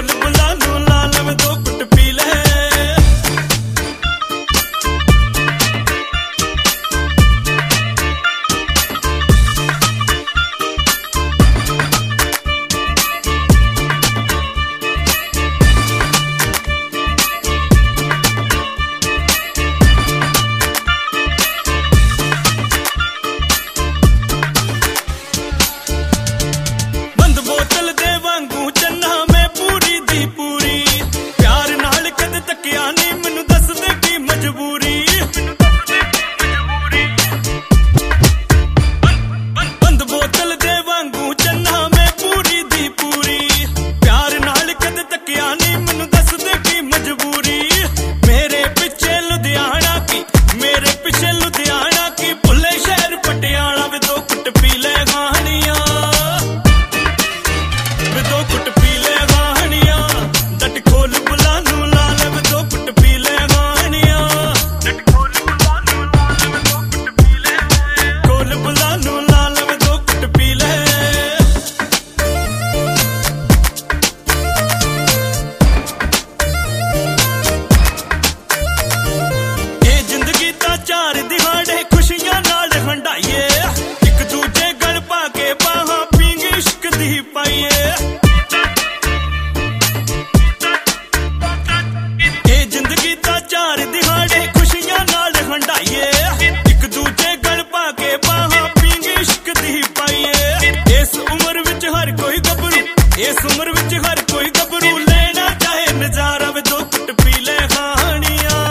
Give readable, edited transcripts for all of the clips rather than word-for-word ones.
इस उम्र विच हर कोई गबरू लेना चाहे नजारा वे दो घुट पी ले कहानियां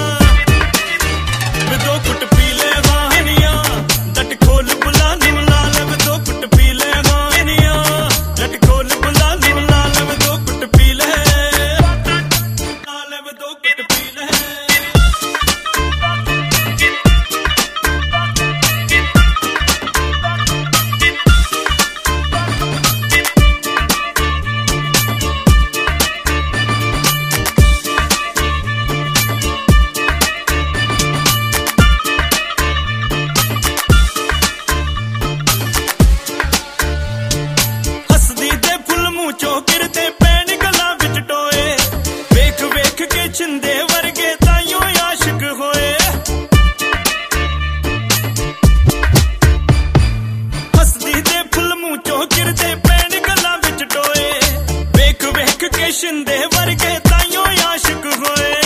वे दो घुट पी ले कहानियां डट खोल बुला नू लाल वे दो घुट पी ले कहानियां डट खोल बुला नू लाल वे दो घुट पी ले लाल वे दो घुट पी ले गिरते पैन गला विच टोए वेख वेख के छिंदे वर्गे ताइयों आशिक होए हसदी दे फुल मुंह चो गिरते पैन गला विच टोए वेख वेख के छिंदे वर्गे ताइयों आशिक होए